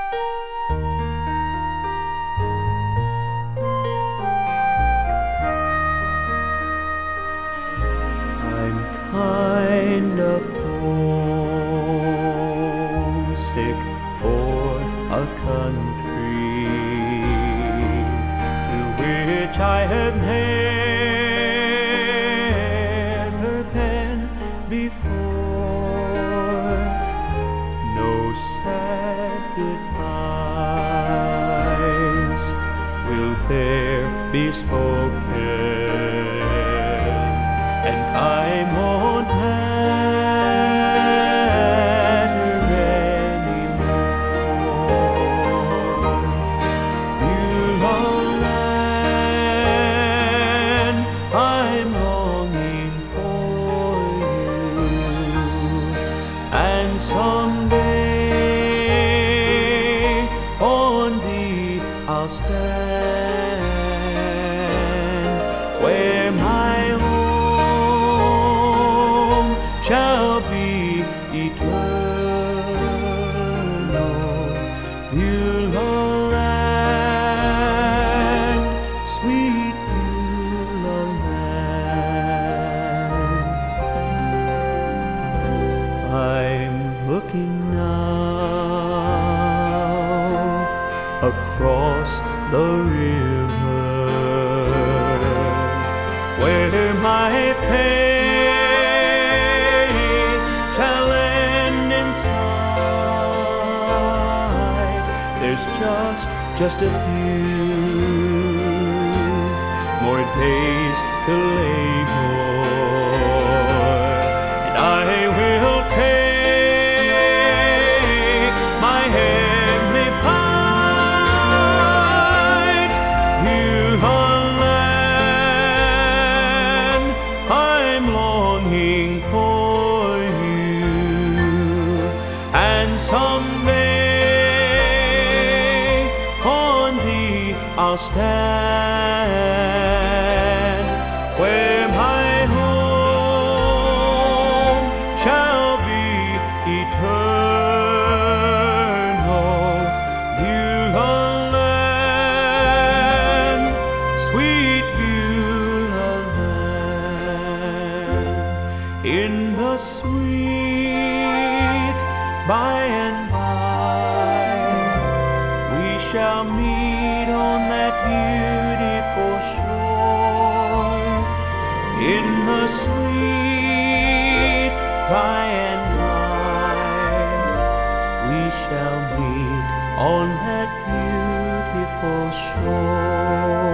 I'm kind of homesick for a country to which I have never been before. No sad goodbyes will there be spoken, and I won't matter anymore. Beautiful land, I'm longing for you, and someday on thee I'll stand, where my home shall be eternal. Beulah land, sweet Beulah land. I'm looking now across the river, where my faith shall end in sight. There's just a few more days to labor, and I will take my heavenly flight. Beulah land, I'm longing for you, and someday on thee I'll stand, where my home shall be eternal. Beulah land, sweet Beulah land. In the sweet by and by we shall meet on that beautiful shore. In the sweet by and by we shall meet on that beautiful shore.